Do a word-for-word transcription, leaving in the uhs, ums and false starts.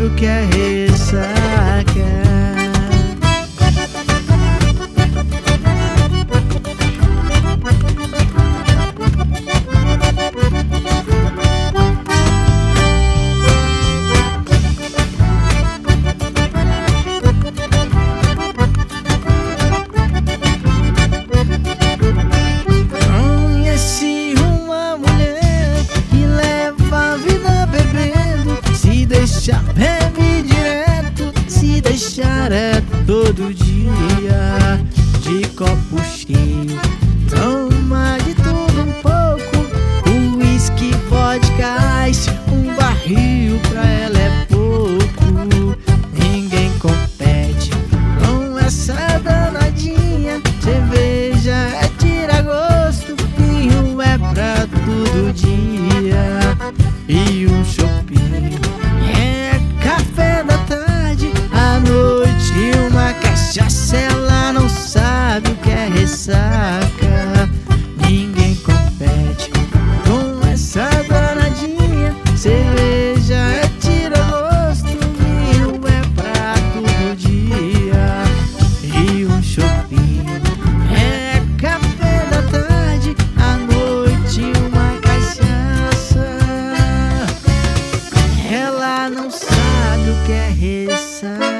o que é ressaca. Conheci uma mulher que leva a vida bebendo. Se deixar, bebe direto. Se deixar, é todo dia. De copo cheio, toma de tudo um pouco. Uísque, vodka, ice, um barril pra ela é pouco. Ninguém compete com essa danadinha. Cerveja é tira-gosto, vinho é pra todo dia. E o shopping é café da tarde. À noite uma cachaça, ela não sabe o que é ressaca. Ninguém compete com essa danadinha. Cerveja é tira-gosto, vinho é pra todo dia. E um chopinho é café da tarde. À noite uma cachaça, ela não sabe o que é ressaca.